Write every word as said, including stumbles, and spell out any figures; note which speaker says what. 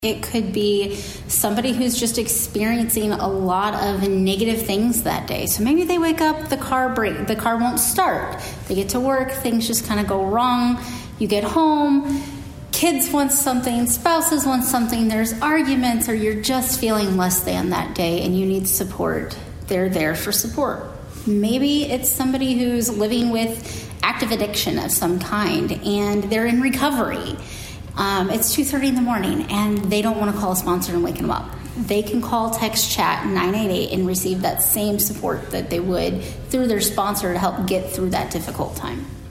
Speaker 1: It could be somebody who's just experiencing a lot of negative things that day. So maybe they wake up, the car break, the car won't start. They get to work, things just kind of go wrong. You get home, kids want something, spouses want something, there's arguments, or you're just feeling less than that day and you need support. They're there for support. Maybe it's somebody who's living with active addiction of some kind and they're in recovery. Um, it's two thirty in the morning and they don't want to call a sponsor and wake them up. They can call, text, chat nine eight eight and receive that same support that they would through their sponsor to help get through that difficult time.